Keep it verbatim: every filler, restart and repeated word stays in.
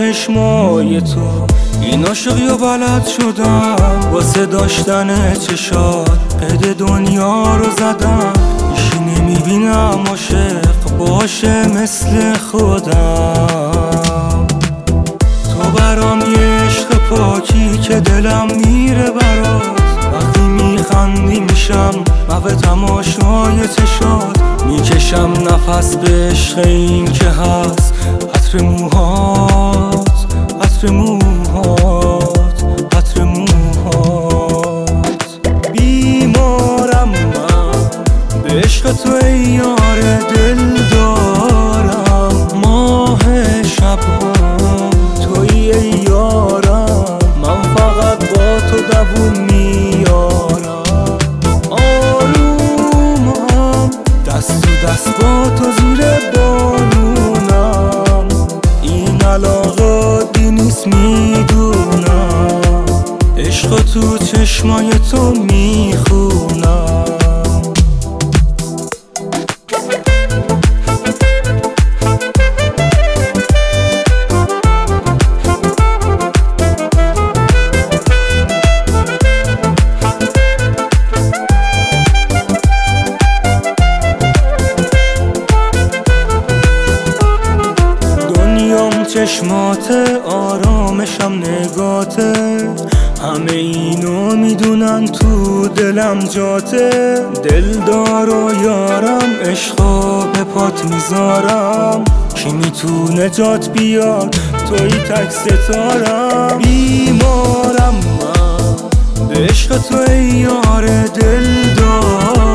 چشمای تو این عاشقی و بلد شدم، واسه داشتن چشات قید دنیا رو زدم. ایشی نمیبینم عاشق باشه مثل خودم. تو برام یه عشق پاکی که دلم میره برات، وقتی میخندی میشم محو تماشای چشات. میکشم نفس به عشق این که هست عطر موهات، عطر موهات، عطر موهات. بیمارم من به عشق تو ای یار دل دارم، ماه شبها تویی ای یارم، من فقط با تو دووم میارم. آرومم دست تو دست با تو زیر بارونم، این علاقه دی نیست میدونم، عشق تو چشمای تو میخونم. چشماته آرامشم نگاته، همه اینو میدونن تو دلم جاته. دلدار و یارم عشقا به پات میذارم، کی میتونه جات بیاد توی تک ستارم. بیمارم من به عشق تو ای یار دلدار،